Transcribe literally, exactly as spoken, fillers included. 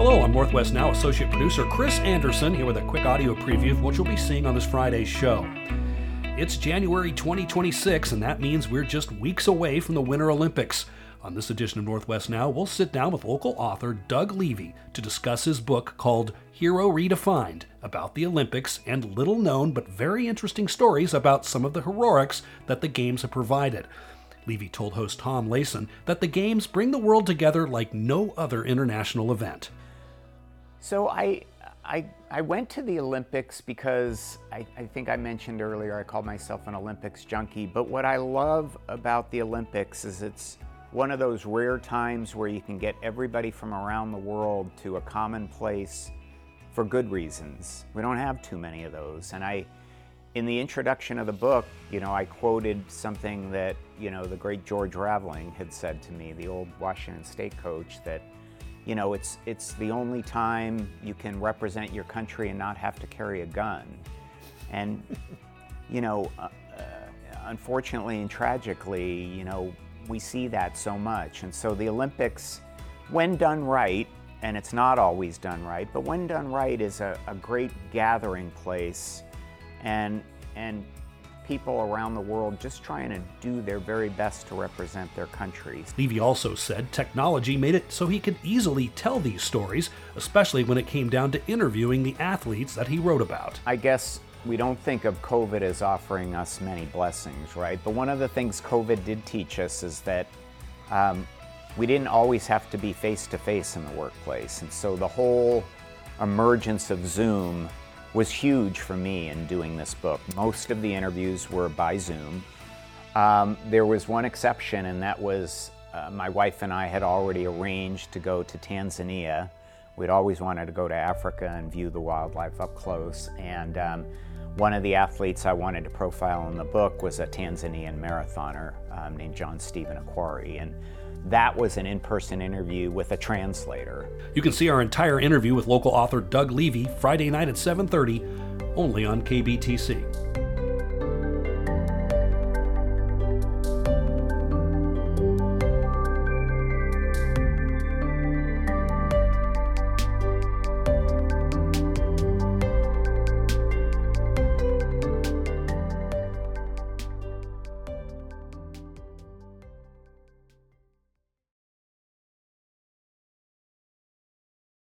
Hello, I'm Northwest Now associate producer Chris Anderson here with a quick audio preview of what you'll be seeing on this Friday's show. It's January twenty twenty-six, and that means we're just weeks away from the Winter Olympics. On this edition of Northwest Now, we'll sit down with local author Doug Levy to discuss his book called Hero Redefined, about the Olympics and little-known but very interesting stories about some of the heroics that the Games have provided. Levy told host Tom Layson that the Games bring the world together like no other international event. So I, I, I went to the Olympics because I, I think I mentioned earlier I called myself an Olympics junkie, but what I love about the Olympics is it's one of those rare times where you can get everybody from around the world to a common place for good reasons. We don't have too many of those. And I, in the introduction of the book, you know, I quoted something that, you know, the great George Raveling had said to me, the old Washington State coach, that, you know, it's, it's the only time you can represent your country and not have to carry a gun. And, you know, uh, uh, unfortunately and tragically, you know, we see that so much. And so the Olympics, when done right, and it's not always done right, but when done right is a, a great gathering place, and, and people around the world just trying to do their very best to represent their countries. Levy also said technology made it so he could easily tell these stories, especially when it came down to interviewing the athletes that he wrote about. I guess we don't think of COVID as offering us many blessings, right? But one of the things COVID did teach us is that um, we didn't always have to be face-to-face in the workplace. And so the whole emergence of Zoom was huge for me in doing this book. Most of the interviews were by Zoom. Um, there was one exception, and that was uh, my wife and I had already arranged to go to Tanzania. We'd always wanted to go to Africa and view the wildlife up close. And um, one of the athletes I wanted to profile in the book was a Tanzanian marathoner um, named John Stephen Akhwari. And that was an in-person interview with a translator. You can see our entire interview with local author Doug Levy Friday night at seven thirty, only on K B T C.